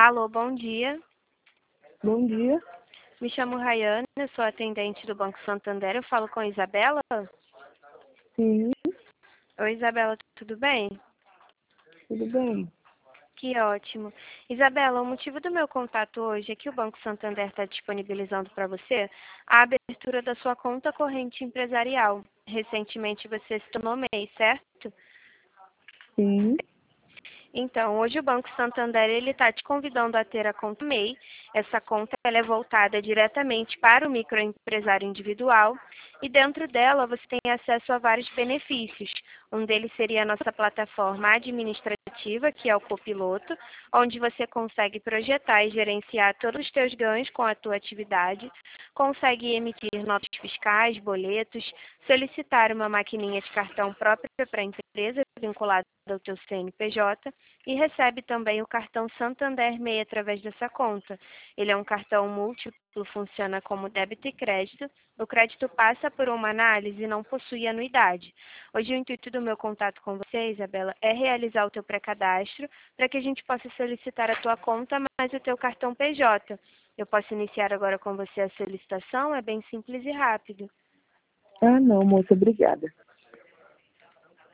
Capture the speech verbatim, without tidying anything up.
Alô, bom dia. Bom dia. Me chamo Rayane, eu sou atendente do Banco Santander. Eu falo com a Isabela? Sim, Oi, Isabela, tudo bem? tudo bem. Que ótimo. Isabela, o motivo do meu contato hoje é que o Banco Santander está disponibilizando para você a abertura da sua conta corrente empresarial. Recentemente você se tornou M E I, certo? Sim, Então, hoje o Banco Santander ele está te convidando a ter a conta M E I. Essa conta ela é voltada diretamente para o microempresário individual e dentro dela você tem acesso a vários benefícios. Um deles seria a nossa plataforma administrativa, que é o Copiloto, onde você consegue projetar e gerenciar todos os seus ganhos com a tua atividade, consegue emitir notas fiscais, boletos, solicitar uma maquininha de cartão própria para a empresa vinculada ao teu C N P J e recebe também o cartão Santander M E I através dessa conta. Ele é um cartão múltiplo, funciona como débito e crédito. O crédito passa por uma análise e não possui anuidade. Hoje o intuito do meu contato com você, Isabela, é realizar o teu pré-cadastro para que a gente possa solicitar a tua conta mais o teu cartão P J. Eu posso iniciar agora com você a solicitação, é bem simples e rápido. Ah, não, moça, obrigada.